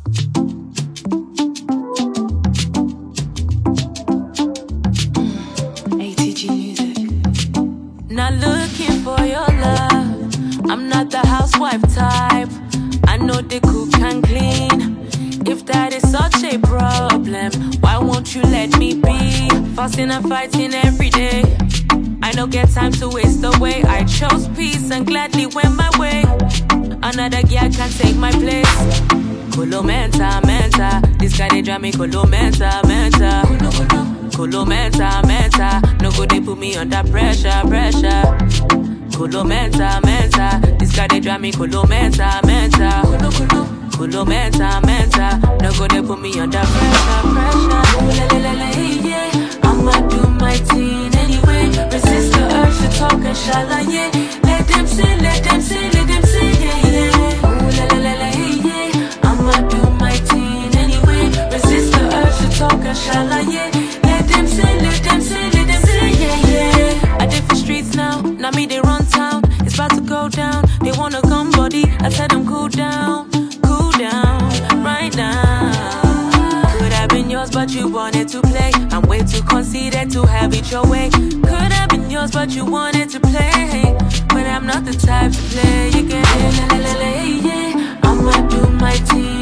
ATG Music. Not looking for your love. I'm not the housewife type. I know the cook can clean. If that is such a problem, why won't you let me be? Fussing and fighting every day. I don't get time to waste away. I chose peace and gladly went my way. Another girl can take my place. Kolo menta, menta. This guy they drive me kolo menta, menta. Kolo menta, menta. No good they put me under pressure, pressure. Kolo menta, menta. This guy they drive me kolo menta, menta. Kolo menta, menta. No good they put me under pressure, pressure. Ooh, la la la la, yeah. I'ma do my thing anyway. Resist the urge to talk and shala, yeah. Let them say, let them say, let them say, yeah, yeah. Ooh, la la la la, yeah. I'ma do my thing anyway. Resist the urge to talk and shala, yeah. Let them say, let them say, let them say, yeah, yeah. I did for streets now me they run town. It's about to go down. They wanna come body. I tell them cool down right now. Could have been yours, but you wanted to play. I'm way too conceited to have it your way. Could have been yours, but you wanted to play. But I'm not the type to play. You can la la la la, yeah. I'ma do my thing